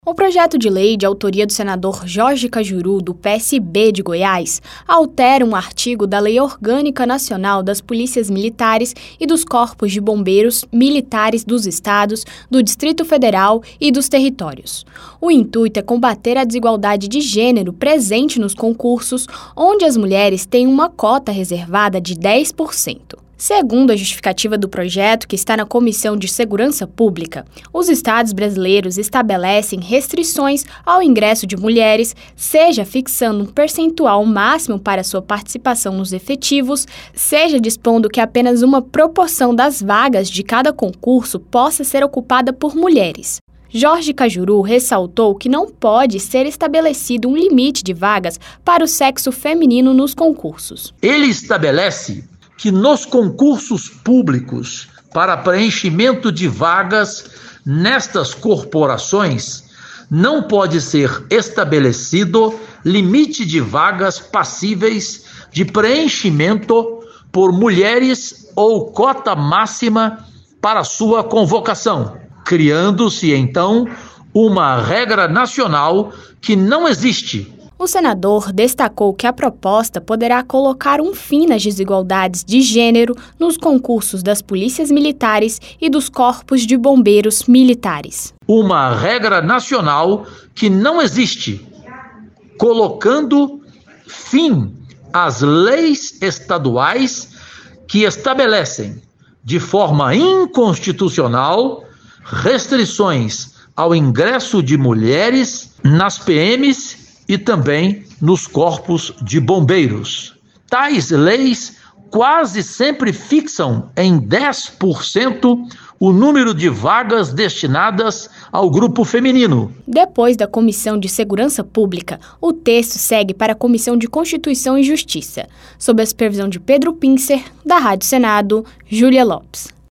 O projeto de lei de autoria do senador Jorge Cajuru, do PSB de Goiás, altera um artigo da Lei Orgânica Nacional das Polícias Militares e dos Corpos de Bombeiros Militares dos Estados, do Distrito Federal e dos territórios. O intuito é combater a desigualdade de gênero presente nos concursos, onde as mulheres têm uma cota reservada de 10%. Segundo a justificativa do projeto, que está na Comissão de Segurança Pública, os estados brasileiros estabelecem restrições ao ingresso de mulheres, seja fixando um percentual máximo para sua participação nos efetivos, seja dispondo que apenas uma proporção das vagas de cada concurso possa ser ocupada por mulheres. Jorge Cajuru ressaltou que não pode ser estabelecido um limite de vagas para o sexo feminino nos concursos. Ele estabelece que nos concursos públicos para preenchimento de vagas nestas corporações não pode ser estabelecido limite de vagas passíveis de preenchimento por mulheres ou cota máxima para sua convocação, criando-se então uma regra nacional que não existe. O senador destacou que a proposta poderá colocar um fim nas desigualdades de gênero nos concursos das polícias militares e dos corpos de bombeiros militares. Uma regra nacional que não existe, colocando fim às leis estaduais que estabelecem, de forma inconstitucional, restrições ao ingresso de mulheres nas PMs e também nos corpos de bombeiros. Tais leis quase sempre fixam em 10% o número de vagas destinadas ao grupo feminino. Depois da Comissão de Segurança Pública, o texto segue para a Comissão de Constituição e Justiça, sob a supervisão de Pedro Pincer, da Rádio Senado, Júlia Lopes.